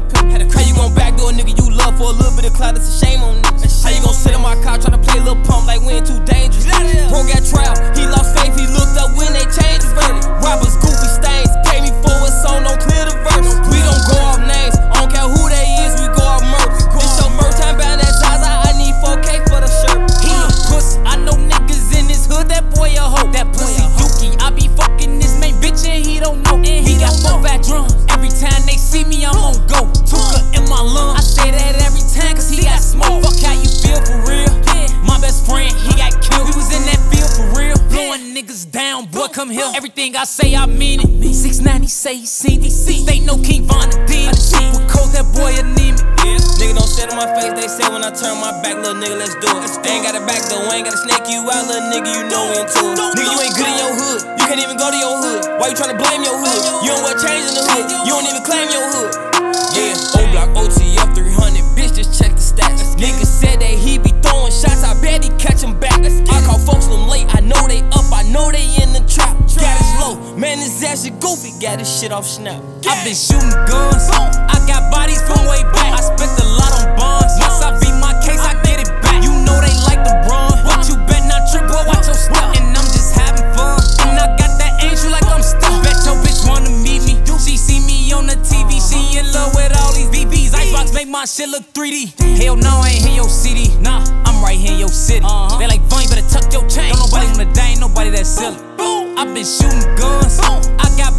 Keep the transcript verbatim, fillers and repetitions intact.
How you gon' backdoor a nigga you love for a little bit of clout? It's a shame on niggas. How you gon' sit in my car try to play lil' pump like we ain't too dangerous? Bro got trial, he lost faith, he looked up when they changed his verdict. Robbers, goofy stains, pay me for a song, don't clear the verse. We don't go off names, I don't care who they is, we go off murder. This your first time buying that Zaza, I need four K for the shirt. He a pussy, I know niggas in this hood, that boy a hoe. That pussy dookie, I be fucking this main bitch and he don't know. And he got four fat drums, every time they see me I'm on go. Tuka in my lungs, I say that every time cause he got smoke. Fuck how you feel for real, my best friend, he got killed. We was in that field for real, blowing niggas down, boy come here. Everything I say I mean it. six ninety say he seen D C, they know King Von the Demon. With cold that boy anemic. Yeah, nigga don't sit on my face, they say when I turn my back, little nigga, let's do it. Ain't got a back though, ain't gotta snake you out, little nigga, you know we into it. Nigga, you ain't good in your hood, you can't even go to your hood. Why you tryna blame your hood? You don't wear chains in the hood, you don't even claim your hood. Yeah, O-Block, O T F three hundred, bitch, just check the stats. Nigga said that he be throwing shots, I bet he catch him back. I call folks them late, I know they up, I know they in the trap. Got his low, man, his ass is goofy, got his shit off snap. I been shooting guns, I got bodies from way back. I spent a lot on bonds, once I beat my case, I get it back. You know they like to run, but you bet not trip, boy, watch your step. And I'm just having fun, and I got that angel like I'm stuck. Bet your bitch wanna meet me, she see me on the T V, she in love with all these B Bs. Icebox make my shit look three D. Hell no, I ain't hear your C D, nah, I'm right here in your city. They like, fun, you better tuck your chain. Don't nobody wanna die, ain't nobody that silly. I been shooting guns, I got